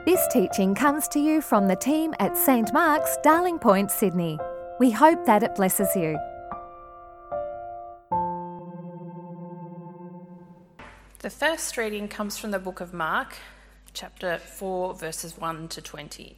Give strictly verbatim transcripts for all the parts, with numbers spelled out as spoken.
This teaching comes to you from the team at Saint Mark's, Darling Point, Sydney. We hope that it blesses you. The first reading comes from the book of Mark, chapter four, verses one to twenty.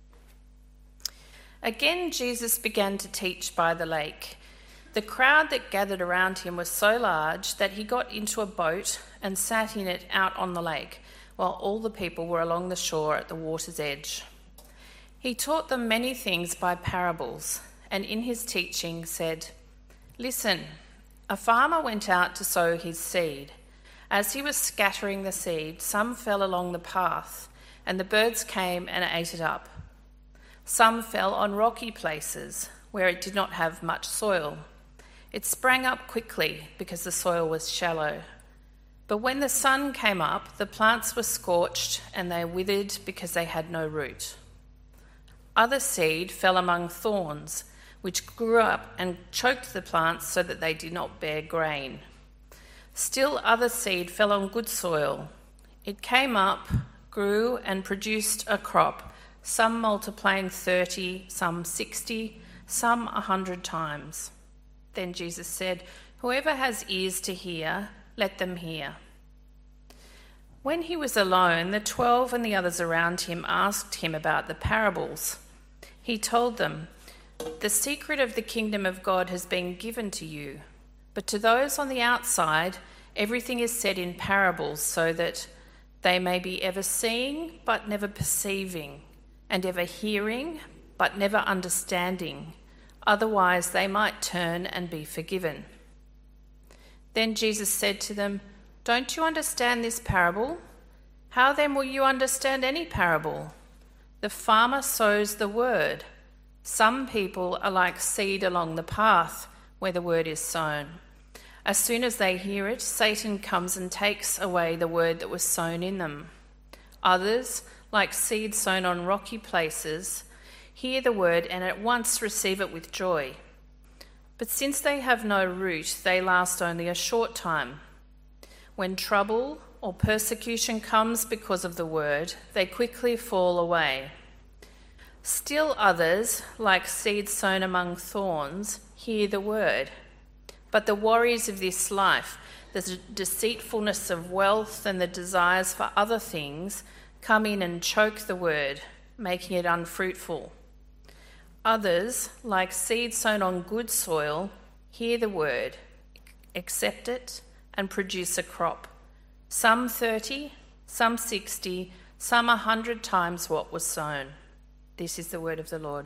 Again, Jesus began to teach by the lake. The crowd that gathered around him was so large that he got into a boat and sat in it out on the lake, while all the people were along the shore at the water's edge. He taught them many things by parables, and in his teaching said, "Listen, a farmer went out to sow his seed. As he was scattering the seed, some fell along the path, and the birds came and ate it up. Some fell on rocky places, where it did not have much soil. It sprang up quickly because the soil was shallow. But when the sun came up, the plants were scorched and they withered because they had no root. Other seed fell among thorns, which grew up and choked the plants so that they did not bear grain. Still other seed fell on good soil. It came up, grew and produced a crop, some multiplying thirty, some sixty, some a hundred times." Then Jesus said, "Whoever has ears to hear, let them hear." When he was alone, the twelve and the others around him asked him about the parables. He told them, "The secret of the kingdom of God has been given to you, but to those on the outside, everything is said in parables so that they may be ever seeing but never perceiving, and ever hearing but never understanding. Otherwise they might turn and be forgiven." Then Jesus said to them, "Don't you understand this parable? How then will you understand any parable? The farmer sows the word. Some people are like seed along the path where the word is sown. As soon as they hear it, Satan comes and takes away the word that was sown in them. Others, like seed sown on rocky places, hear the word and at once receive it with joy. But since they have no root, they last only a short time. When trouble or persecution comes because of the word, they quickly fall away. Still others, like seed sown among thorns, hear the word. But the worries of this life, the deceitfulness of wealth and the desires for other things come in and choke the word, making it unfruitful. Others, like seed sown on good soil, hear the word, accept it, and produce a crop. Some thirty, some sixty, some a hundred times what was sown." This is the word of the Lord.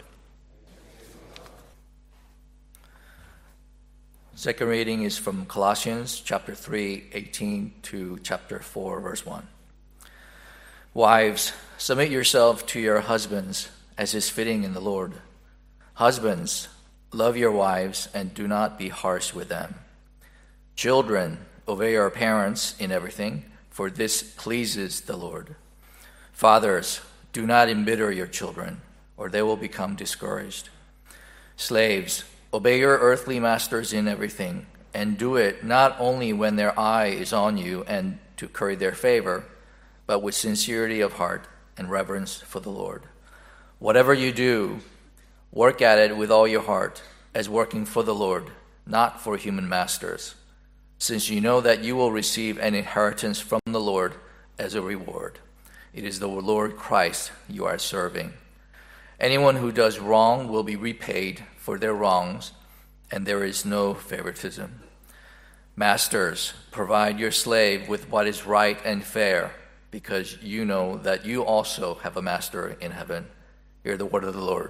Second reading is from Colossians chapter three, eighteen to chapter four, verse one. "Wives, submit yourself to your husbands as is fitting in the Lord. Husbands, love your wives and do not be harsh with them. Children, obey your parents in everything, for this pleases the Lord. Fathers, do not embitter your children, or they will become discouraged. Slaves, obey your earthly masters in everything, and do it not only when their eye is on you and to curry their favor, but with sincerity of heart and reverence for the Lord. Whatever you do, work at it with all your heart, as working for the Lord, not for human masters, since you know that you will receive an inheritance from the Lord as a reward. It is the Lord Christ you are serving. Anyone who does wrong will be repaid for their wrongs, and there is no favoritism. Masters, provide your slave with what is right and fair, because you know that you also have a master in heaven." Hear the word of the Lord.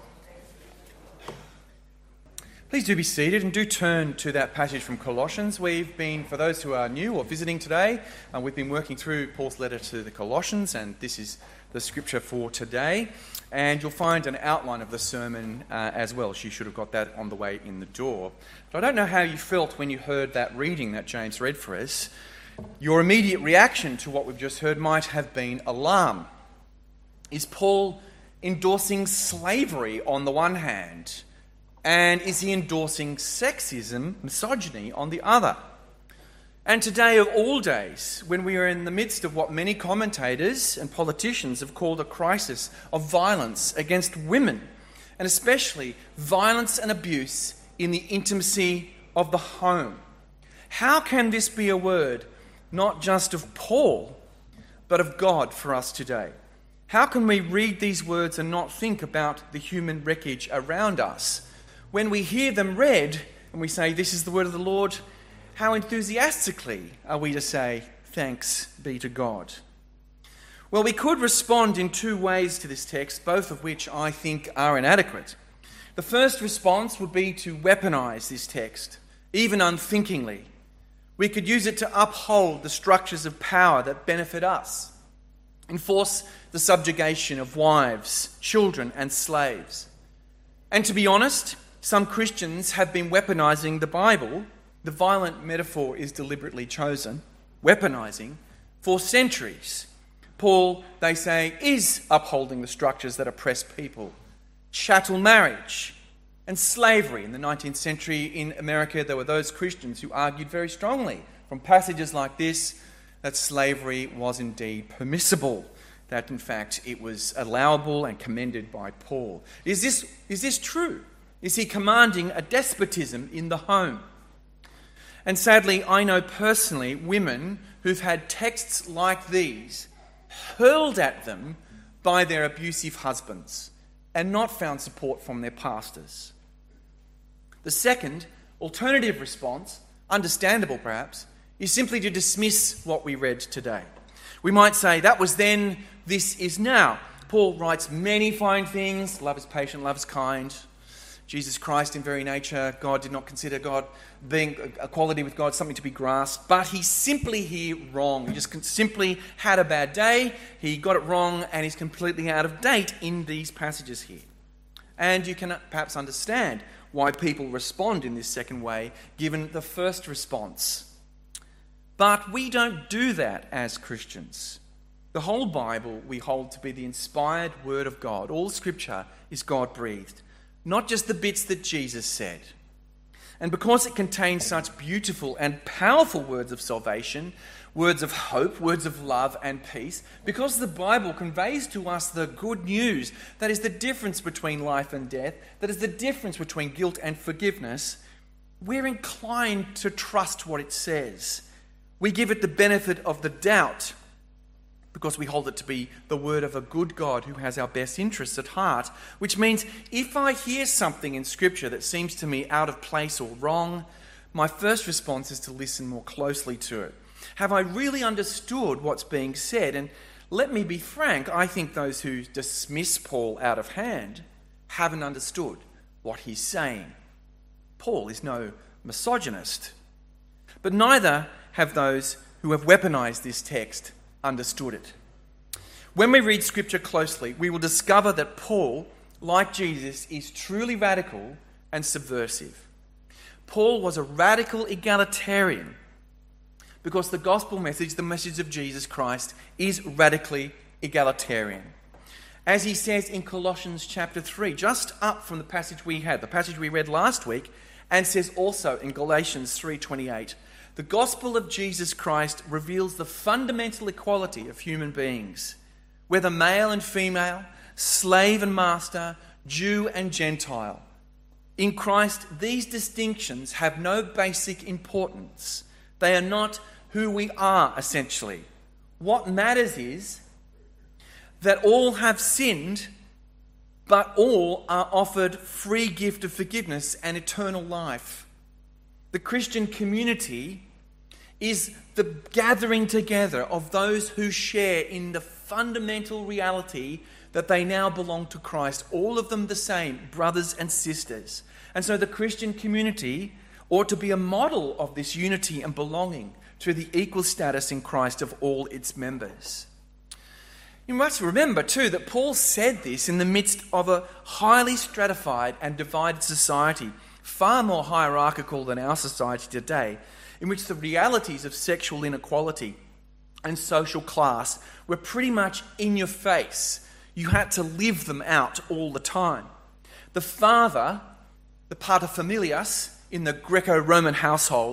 Please do be seated and do turn to that passage from Colossians. We've been, for those who are new or visiting today, uh, we've been working through Paul's letter to the Colossians, and this is the scripture for today. And you'll find an outline of the sermon uh, as well. So you should have got that on the way in the door. But I don't know how you felt when you heard that reading that James read for us. Your immediate reaction to what we've just heard might have been alarm. Is Paul endorsing slavery on the one hand? And is he endorsing sexism, misogyny on the other? And today of all days, when we are in the midst of what many commentators and politicians have called a crisis of violence against women, and especially violence and abuse in the intimacy of the home, how can this be a word not just of Paul, but of God for us today? How can we read these words and not think about the human wreckage around us? When we hear them read and we say, "This is the word of the Lord," how enthusiastically are we to say, "Thanks be to God"? Well, we could respond in two ways to this text, both of which I think are inadequate. The first response would be to weaponize this text, even unthinkingly. We could use it to uphold the structures of power that benefit us, enforce the subjugation of wives, children, and slaves. And to be honest, some Christians have been weaponizing the Bible. The violent metaphor is deliberately chosen, weaponizing, for centuries. Paul, they say, is upholding the structures that oppress people. Chattel marriage and slavery. In the nineteenth century in America, there were those Christians who argued very strongly from passages like this that slavery was indeed permissible, that in fact it was allowable and commended by Paul. Is this, is this true? Is he commanding a despotism in the home? And sadly, I know personally women who've had texts like these hurled at them by their abusive husbands and not found support from their pastors. The second, alternative response, understandable perhaps, is simply to dismiss what we read today. We might say, that was then, this is now. Paul writes many fine things. Love is patient, love is kind. Jesus Christ in very nature, God did not consider God being equality with God something to be grasped, but he's simply here wrong. He just simply had a bad day, he got it wrong, and he's completely out of date in these passages here. And you can perhaps understand why people respond in this second way, given the first response. But we don't do that as Christians. The whole Bible we hold to be the inspired word of God. All Scripture is God-breathed. Not just the bits that Jesus said. And because it contains such beautiful and powerful words of salvation, words of hope, words of love and peace, because the Bible conveys to us the good news, that is the difference between life and death, that is the difference between guilt and forgiveness, we're inclined to trust what it says. We give it the benefit of the doubt, because we hold it to be the word of a good God who has our best interests at heart, which means if I hear something in Scripture that seems to me out of place or wrong, my first response is to listen more closely to it. Have I really understood what's being said? And let me be frank, I think those who dismiss Paul out of hand haven't understood what he's saying. Paul is no misogynist, but neither have those who have weaponized this text understood it. When we read Scripture closely, we will discover that Paul, like Jesus, is truly radical and subversive. Paul was a radical egalitarian because the gospel message, the message of Jesus Christ, is radically egalitarian. As he says in Colossians chapter three, just up from the passage we had, the passage we read last week, and says also in Galatians three twenty-eight, the gospel of Jesus Christ reveals the fundamental equality of human beings, whether male and female, slave and master, Jew and Gentile. In Christ, these distinctions have no basic importance. They are not who we are, essentially. What matters is that all have sinned, but all are offered free gift of forgiveness and eternal life. The Christian community is the gathering together of those who share in the fundamental reality that they now belong to Christ, all of them the same, brothers and sisters. And so the Christian community ought to be a model of this unity and belonging to the equal status in Christ of all its members. You must remember too that Paul said this in the midst of a highly stratified and divided society, far more hierarchical than our society today, in which the realities of sexual inequality and social class were pretty much in your face. You had to live them out all the time. The father, the paterfamilias in the Greco-Roman household,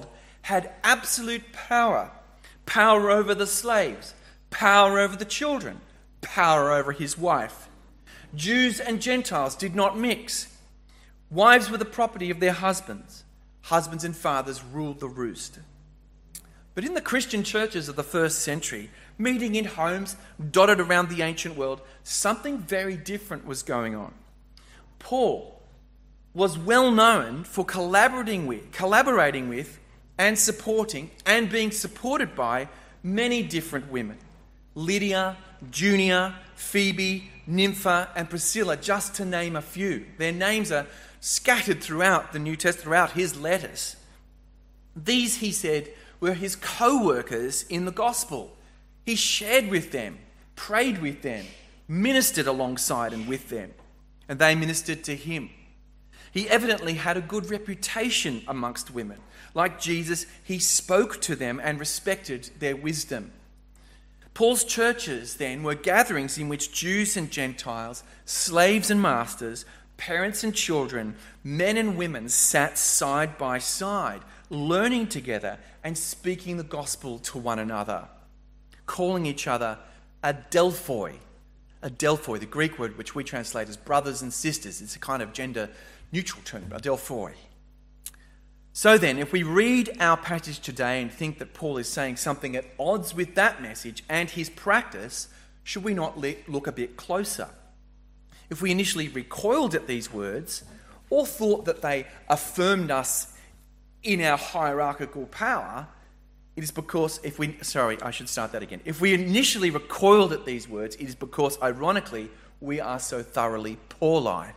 had absolute power. Power over the slaves, power over the children, power over his wife. Jews and Gentiles did not mix. Wives were the property of their husbands. Husbands and fathers ruled the roost. But in the Christian churches of the first century, meeting in homes dotted around the ancient world, something very different was going on. Paul was well known for collaborating with, collaborating with and supporting and being supported by many different women. Lydia, Junia, Phoebe, Nympha, and Priscilla, just to name a few. Their names are scattered throughout the New Testament, throughout his letters. These, he said, were his co-workers in the gospel. He shared with them, prayed with them, ministered alongside and with them, and they ministered to him. He evidently had a good reputation amongst women. Like Jesus, he spoke to them and respected their wisdom. Paul's churches then were gatherings in which Jews and Gentiles, slaves and masters, parents and children, men and women sat side by side, learning together and speaking the gospel to one another, calling each other adelphoi. Adelphoi, the Greek word which we translate as brothers and sisters. It's a kind of gender-neutral term, adelphoi. So then, if we read our passage today and think that Paul is saying something at odds with that message and his practice, should we not look a bit closer? If we initially recoiled at these words or thought that they affirmed us in our hierarchical power, it is because if we... Sorry, I should start that again. If we initially recoiled at these words, it is because, ironically, we are so thoroughly Pauline.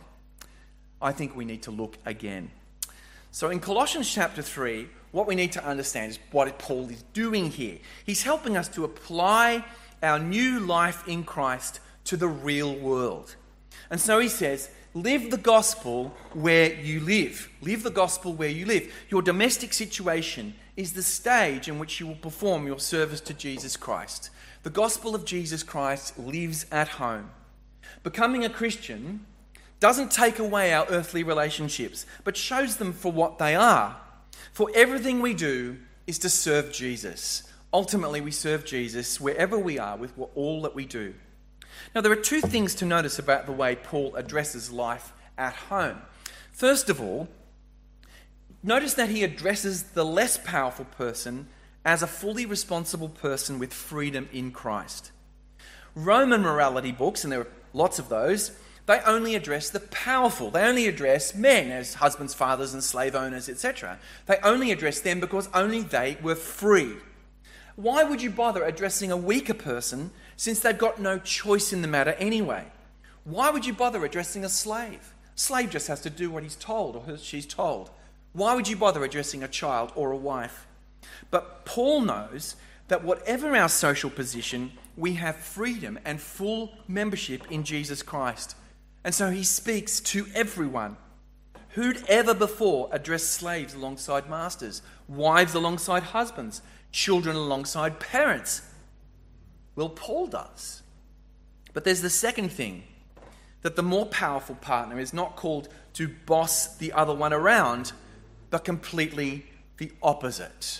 I think we need to look again. So in Colossians chapter three, what we need to understand is what Paul is doing here. He's helping us to apply our new life in Christ to the real world. And so he says, live the gospel where you live. Live the gospel where you live. Your domestic situation is the stage in which you will perform your service to Jesus Christ. The gospel of Jesus Christ lives at home. Becoming a Christian doesn't take away our earthly relationships, but shows them for what they are. For everything we do is to serve Jesus. Ultimately, we serve Jesus wherever we are with all that we do. Now, there are two things to notice about the way Paul addresses life at home. First of all, notice that he addresses the less powerful person as a fully responsible person with freedom in Christ. Roman morality books, and there are lots of those, they only address the powerful. They only address men as husbands, fathers, and slave owners, et cetera. They only address them because only they were free. Why would you bother addressing a weaker person since they've got no choice in the matter anyway? Why would you bother addressing a slave? A slave just has to do what he's told or she's told. Why would you bother addressing a child or a wife? But Paul knows that whatever our social position, we have freedom and full membership in Jesus Christ. And so he speaks to everyone. Who'd ever before addressed slaves alongside masters, wives alongside husbands, children alongside parents? Well, Paul does. But there's the second thing, that the more powerful partner is not called to boss the other one around, but completely the opposite.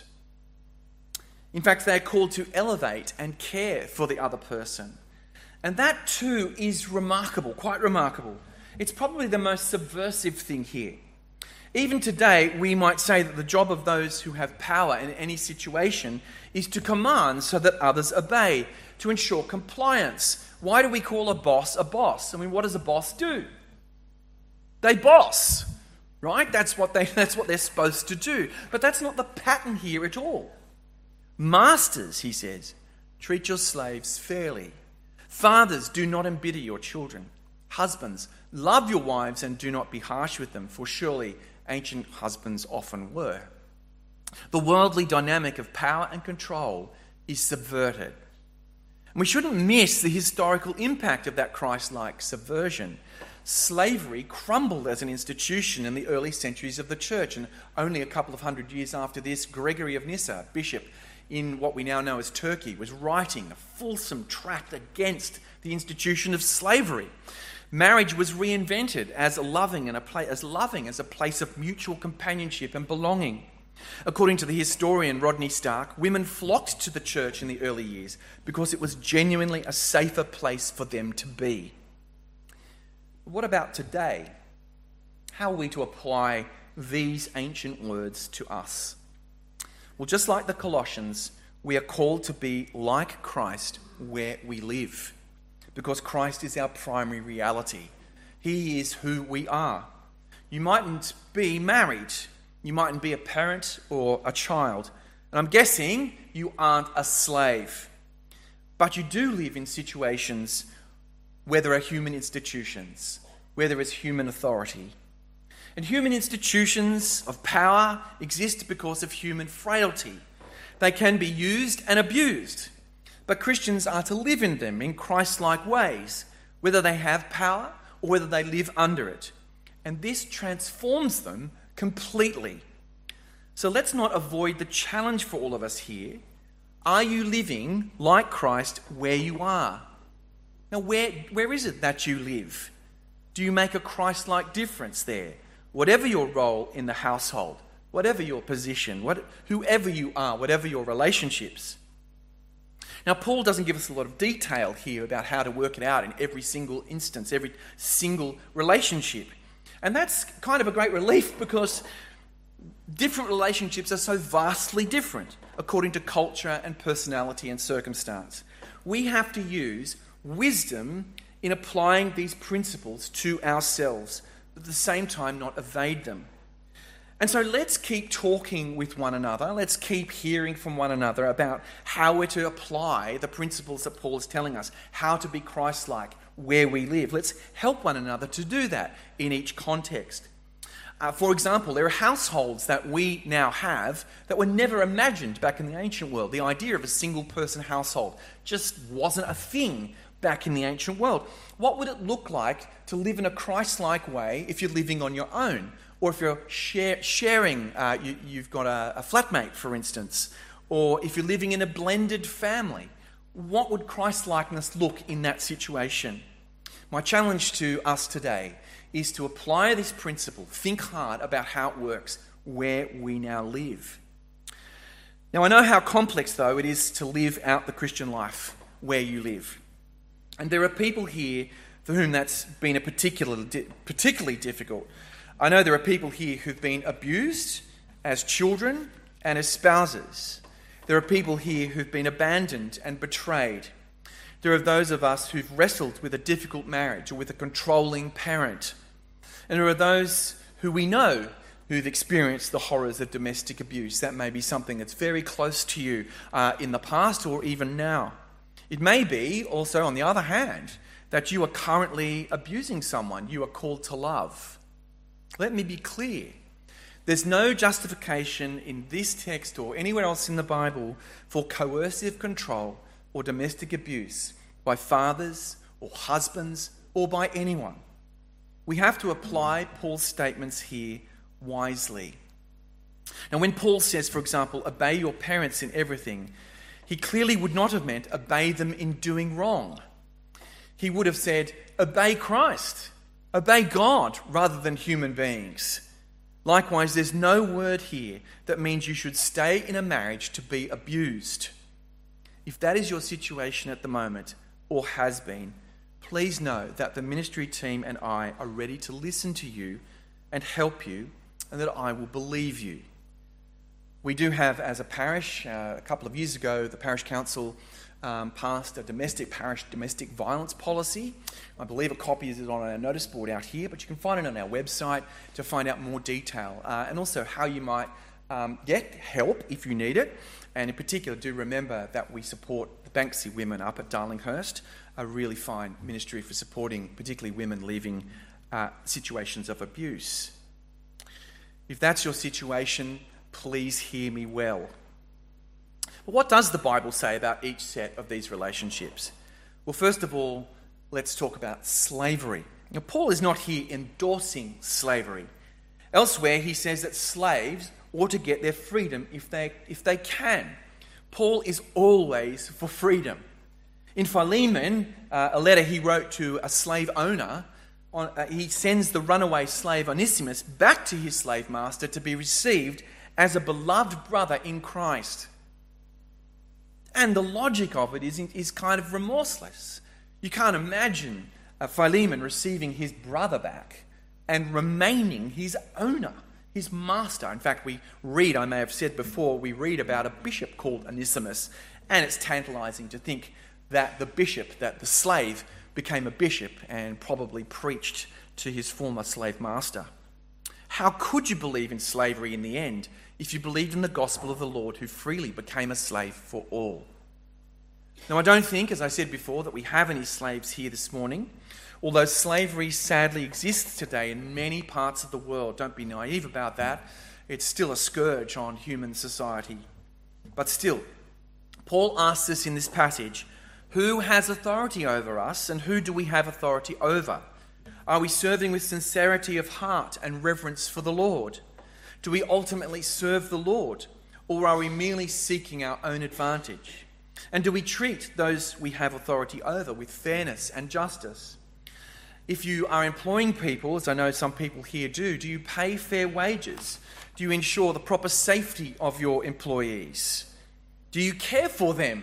In fact, they're called to elevate and care for the other person. And that too is remarkable, quite remarkable. It's probably the most subversive thing here. Even today, we might say that the job of those who have power in any situation is to command so that others obey, to ensure compliance. Why do we call a boss a boss? I mean, what does a boss do? They boss, right? That's what they, that's what they're supposed to do. But that's not the pattern here at all. Masters, he says, treat your slaves fairly. Fathers, do not embitter your children. Husbands, love your wives and do not be harsh with them, for surely ancient husbands often were. The worldly dynamic of power and control is subverted. And we shouldn't miss the historical impact of that Christ-like subversion. Slavery crumbled as an institution in the early centuries of the church, and only a couple of hundred years after this, Gregory of Nyssa, bishop in what we now know as Turkey, was writing a fulsome tract against the institution of slavery. Marriage was reinvented as a loving and a pla- as loving as a place of mutual companionship and belonging. According to the historian Rodney Stark, women flocked to the church in the early years because it was genuinely a safer place for them to be. What about today? How are we to apply these ancient words to us? Well, just like the Colossians, we are called to be like Christ where we live, because Christ is our primary reality. He is who we are. You mightn't be married. You mightn't be a parent or a child. And I'm guessing you aren't a slave. But you do live in situations where there are human institutions, where there is human authority. And human institutions of power exist because of human frailty. They can be used and abused, but Christians are to live in them in Christ-like ways, whether they have power or whether they live under it. And this transforms them completely. So let's not avoid the challenge for all of us here. Are you living like Christ where you are? Now, where, where is it that you live? Do you make a Christ-like difference there? Whatever your role in the household, whatever your position, what, whoever you are, whatever your relationships. Now, Paul doesn't give us a lot of detail here about how to work it out in every single instance, every single relationship. And that's kind of a great relief, because different relationships are so vastly different according to culture and personality and circumstance. We have to use wisdom in applying these principles to ourselves, but at the same time not evade them. And so let's keep talking with one another. Let's keep hearing from one another about how we're to apply the principles that Paul is telling us, how to be Christ-like where we live. Let's help one another to do that in each context. Uh, for example, there are households that we now have that were never imagined back in the ancient world. The idea of a single-person household just wasn't a thing back in the ancient world. What would it look like to live in a Christ-like way if you're living on your own? Or if you're share, sharing, uh, you, you've got a, a flatmate, for instance, or if you're living in a blended family, what would Christ-likeness look in that situation? My challenge to us today is to apply this principle, think hard about how it works where we now live. Now, I know how complex, though, it is to live out the Christian life where you live. And there are people here for whom that's been a particular, particularly difficult. I know there are people here who've been abused as children and as spouses. There are people here who've been abandoned and betrayed. There are those of us who've wrestled with a difficult marriage or with a controlling parent. And there are those who we know who've experienced the horrors of domestic abuse. That may be something that's very close to you uh, in the past or even now. It may be also, on the other hand, that you are currently abusing someone you are called to love. Let me be clear. There's no justification in this text or anywhere else in the Bible for coercive control or domestic abuse by fathers or husbands or by anyone. We have to apply Paul's statements here wisely. Now, when Paul says, for example, obey your parents in everything, he clearly would not have meant obey them in doing wrong. He would have said, obey Christ. Obey God rather than human beings. Likewise, there's no word here that means you should stay in a marriage to be abused. If that is your situation at the moment, or has been, please know that the ministry team and I are ready to listen to you and help you, and that I will believe you. We do have, as a parish, uh, a couple of years ago, the parish council Um, passed a domestic parish domestic violence policy. I believe a copy is on a notice board out here, but you can find it on our website to find out more detail uh, and also how you might um, get help if you need it. And in particular, do remember that we support the Banksy Women up at Darlinghurst, a really fine ministry for supporting particularly women leaving uh, situations of abuse. If that's your situation, please hear me well. But what does the Bible say about each set of these relationships? Well, first of all, let's talk about slavery. Now, Paul is not here endorsing slavery. Elsewhere, he says that slaves ought to get their freedom if they, if they can. Paul is always for freedom. In Philemon, uh, a letter he wrote to a slave owner, on, uh, he sends the runaway slave Onesimus back to his slave master to be received as a beloved brother in Christ. And the logic of it is, is kind of remorseless. You can't imagine uh, Philemon receiving his brother back and remaining his owner, his master. In fact, we read, I may have said before, we read about a bishop called Onesimus, and it's tantalizing to think that the bishop, that the slave, became a bishop and probably preached to his former slave master. How could you believe in slavery in the end if you believed in the gospel of the Lord, who freely became a slave for all? Now, I don't think, as I said before, that we have any slaves here this morning, although slavery sadly exists today in many parts of the world. Don't be naive about that. It's still a scourge on human society. But still, Paul asks us in this passage, who has authority over us and who do we have authority over? Are we serving with sincerity of heart and reverence for the Lord? Do we ultimately serve the Lord, or are we merely seeking our own advantage? And do we treat those we have authority over with fairness and justice? If you are employing people, as I know some people here do, do you pay fair wages? Do you ensure the proper safety of your employees? Do you care for them?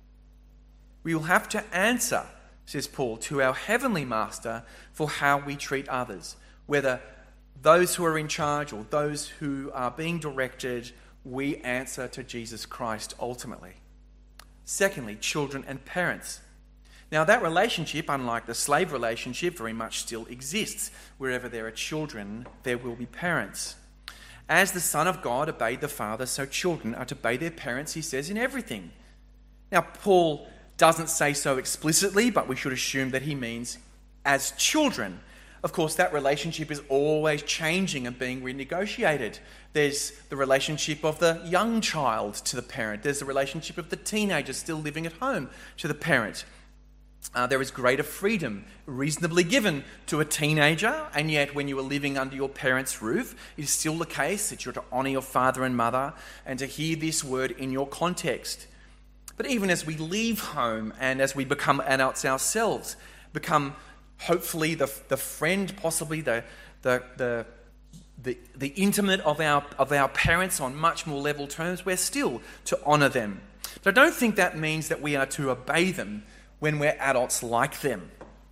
We will have to answer, says Paul, to our heavenly master for how we treat others, whether those who are in charge or those who are being directed. We answer to Jesus Christ ultimately. Secondly, children and parents. Now, that relationship, unlike the slave relationship, very much still exists. Wherever there are children, there will be parents. As the Son of God obeyed the Father, so children are to obey their parents, he says, in everything. Now, Paul doesn't say so explicitly, but we should assume that he means as children. Of course, that relationship is always changing and being renegotiated. There's the relationship of the young child to the parent. There's the relationship of the teenager still living at home to the parent. Uh, there is greater freedom reasonably given to a teenager, and yet when you are living under your parents' roof, it is still the case that you're to honour your father and mother and to hear this word in your context. But even as we leave home and as we become adults ourselves, become hopefully the the friend, possibly the the the the, the intimate of our of our parents on much more level terms, we're still to honour them. But I don't think that means that we are to obey them when we're adults like them.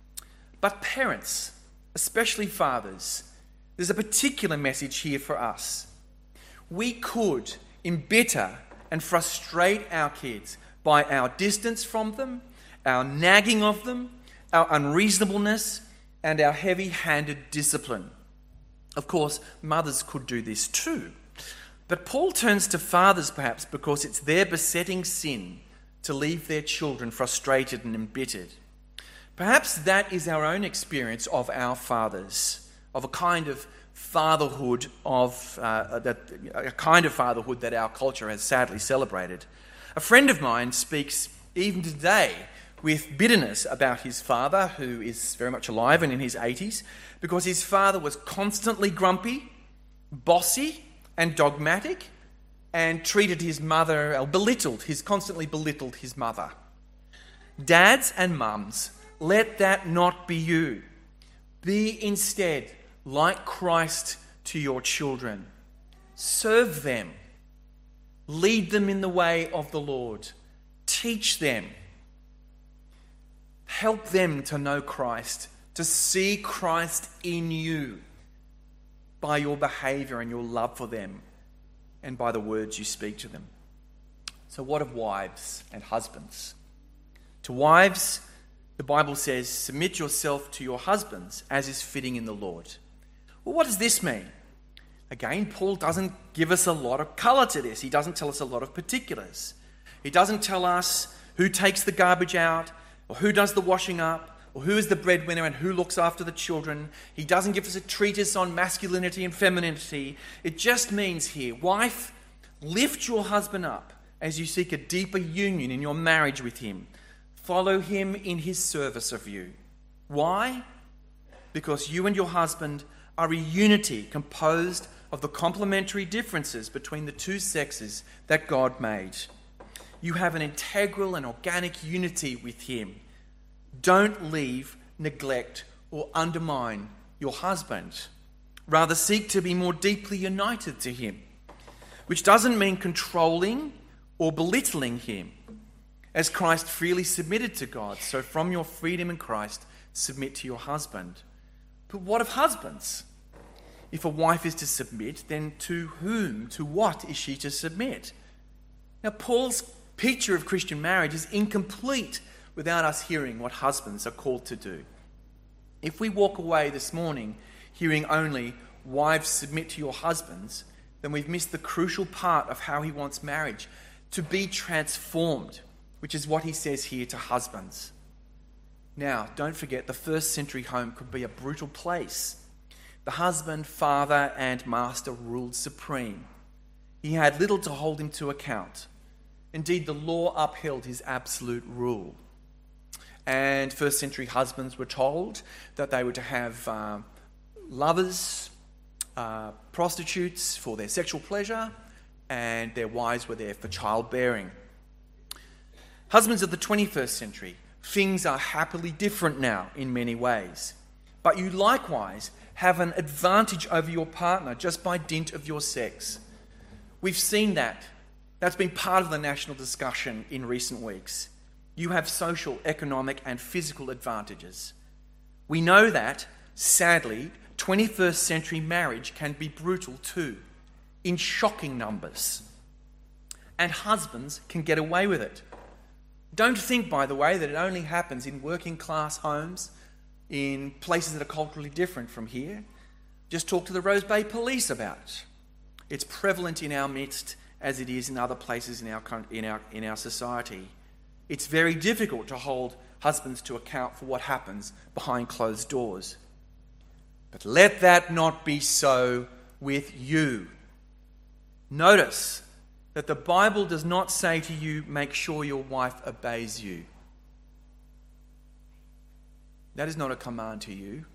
But parents, especially fathers, there's a particular message here for us. We could embitter and frustrate our kids by our distance from them, our nagging of them, our unreasonableness, and our heavy-handed discipline. Of course, mothers could do this too. But Paul turns to fathers perhaps because it's their besetting sin to leave their children frustrated and embittered. Perhaps that is our own experience of our fathers, of a kind of fatherhood of uh, that a kind of fatherhood that our culture has sadly celebrated. A friend of mine speaks even today with bitterness about his father, who is very much alive and in his eighties, because his father was constantly grumpy, bossy, and dogmatic, and treated his mother, or belittled, his constantly belittled his mother. Dads and mums, let that not be you. Be instead like Christ to your children. Serve them. Lead them in the way of the Lord. Teach them. Help them to know Christ, to see Christ in you by your behaviour and your love for them and by the words you speak to them. So what of wives and husbands? To wives, the Bible says, submit yourself to your husbands as is fitting in the Lord. Well, what does this mean? Again, Paul doesn't give us a lot of colour to this. He doesn't tell us a lot of particulars. He doesn't tell us who takes the garbage out, or who does the washing up, or who is the breadwinner and who looks after the children. He doesn't give us a treatise on masculinity and femininity. It just means here, wife, lift your husband up as you seek a deeper union in your marriage with him. Follow him in his service of you. Why? Because you and your husband are a unity composed of the complementary differences between the two sexes that God made. You have an integral and organic unity with him. Don't leave, neglect, or undermine your husband. Rather, seek to be more deeply united to him. which doesn't mean controlling or belittling him, as Christ freely submitted to God. So from your freedom in Christ, submit to your husband. But what of husbands? If a wife is to submit, then to whom, to what is she to submit? Now, Paul's picture of Christian marriage is incomplete without us hearing what husbands are called to do. If we walk away this morning hearing only, wives submit to your husbands, then we've missed the crucial part of how he wants marriage to be transformed, which is what he says here to husbands. Now, don't forget, the first century home could be a brutal place. The husband, father, and master ruled supreme. He had little to hold him to account. Indeed, the law upheld his absolute rule. And first century husbands were told that they were to have uh, lovers, uh, prostitutes for their sexual pleasure, and their wives were there for childbearing. Husbands of the twenty-first century, things are happily different now in many ways. But you likewise have an advantage over your partner just by dint of your sex. We've seen that. That's been part of the national discussion in recent weeks. You have social, economic, and physical advantages. We know that, sadly, twenty-first century marriage can be brutal too, in shocking numbers. And husbands can get away with it. Don't think, by the way, that it only happens in working class homes, in places that are culturally different from here. Just talk to the Rose Bay Police about it. It's prevalent in our midst as it is in other places in our, in our, in our society. It's very difficult to hold husbands to account for what happens behind closed doors. But let that not be so with you. Notice that the Bible does not say to you, make sure your wife obeys you. That is not a command to you.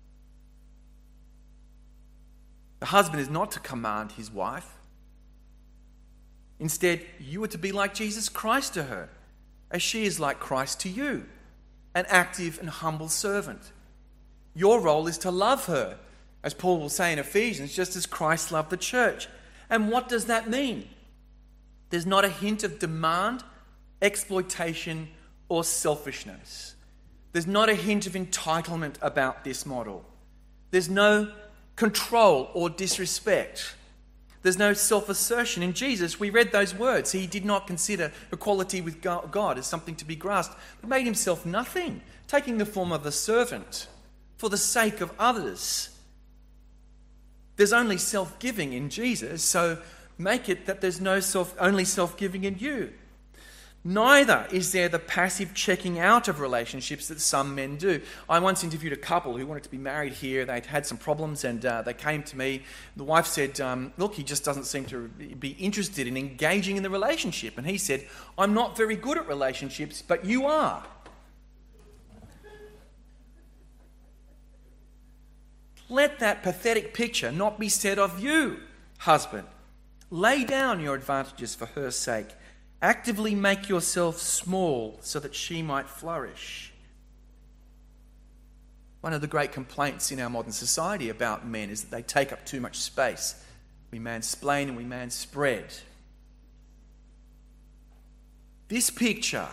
The husband is not to command his wife. Instead, you are to be like Jesus Christ to her, as she is like Christ to you, an active and humble servant. Your role is to love her, as Paul will say in Ephesians, just as Christ loved the church. And what does that mean? There's not a hint of demand, exploitation, or selfishness. There's not a hint of entitlement about this model. There's no control or disrespect. There's no self-assertion. In Jesus, we read those words. He did not consider equality with God as something to be grasped, but made himself nothing, taking the form of a servant for the sake of others. There's only self-giving in Jesus, so make it that there's no self, only self-giving in you. Neither is there the passive checking out of relationships that some men do. I once interviewed a couple who wanted to be married here. They'd had some problems and uh, they came to me. The wife said, um, look, he just doesn't seem to be interested in engaging in the relationship. And he said, I'm not very good at relationships, but you are. Let that pathetic picture not be said of you, husband. Lay down your advantages for her sake. Actively make yourself small so that she might flourish. One of the great complaints in our modern society about men is that they take up too much space. We mansplain and we manspread. This picture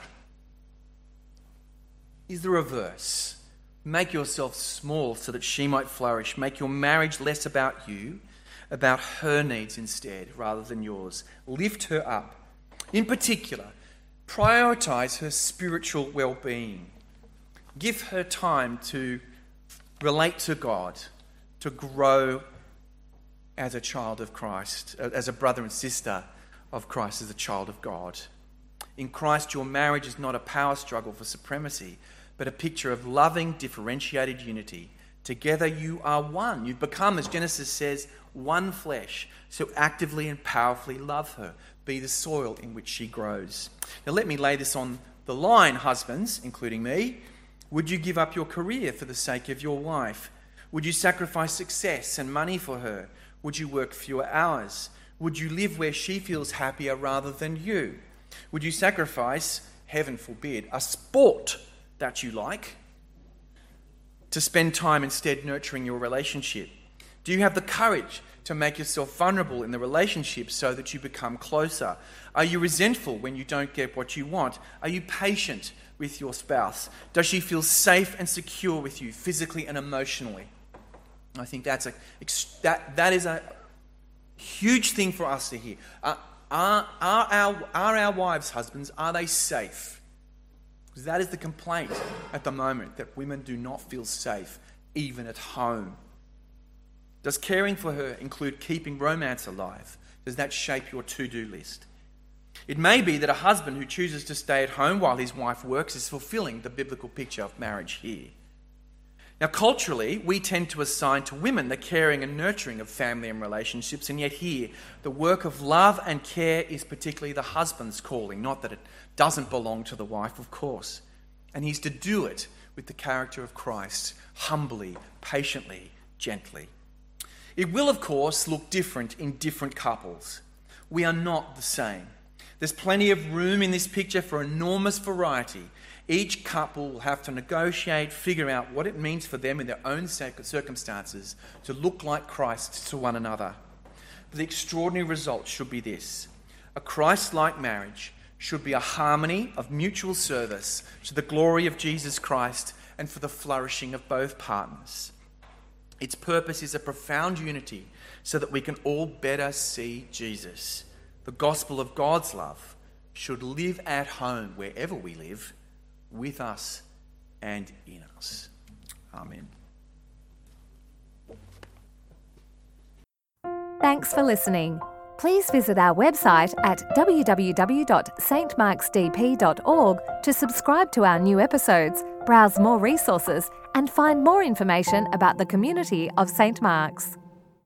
is the reverse. Make yourself small so that she might flourish. Make your marriage less about you, about her needs instead, rather than yours. Lift her up. In particular, prioritize her spiritual well-being. Give her time to relate to God, to grow as a child of Christ, as a brother and sister of Christ, as a child of God. In Christ, your marriage is not a power struggle for supremacy, but a picture of loving, differentiated unity. Together you are one. You've become, as Genesis says, one flesh. So actively and powerfully love her. Be the soil in which she grows. Now let me lay this on the line, husbands, including me. Would you give up your career for the sake of your wife? Would you sacrifice success and money for her? Would you work fewer hours? Would you live where she feels happier rather than you? Would you sacrifice, heaven forbid, a sport that you like to spend time instead nurturing your relationship? Do you have the courage to make yourself vulnerable in the relationship so that you become closer? Are you resentful when you don't get what you want? Are you patient with your spouse? Does she feel safe and secure with you physically and emotionally? I think that's a that that is a huge thing for us to hear. Uh, are, are, our, are our wives, husbands, are they safe? Because that is the complaint at the moment, that women do not feel safe, even at home. Does caring for her include keeping romance alive? Does that shape your to-do list? It may be that a husband who chooses to stay at home while his wife works is fulfilling the biblical picture of marriage here. Now, culturally, we tend to assign to women the caring and nurturing of family and relationships, and yet here, the work of love and care is particularly the husband's calling, not that it doesn't belong to the wife, of course. And he's to do it with the character of Christ, humbly, patiently, gently. It will, of course, look different in different couples. We are not the same. There's plenty of room in this picture for enormous variety. Each couple will have to negotiate, figure out what it means for them in their own circumstances to look like Christ to one another. But the extraordinary result should be this: a Christ-like marriage should be a harmony of mutual service to the glory of Jesus Christ and for the flourishing of both partners. Its purpose is a profound unity so that we can all better see Jesus. The gospel of God's love should live at home wherever we live, with us and in us. Amen. Thanks for listening. Please visit our website at w w w dot s t marks d p dot org to subscribe to our new episodes, browse more resources, and find more information about the community of Saint Mark's.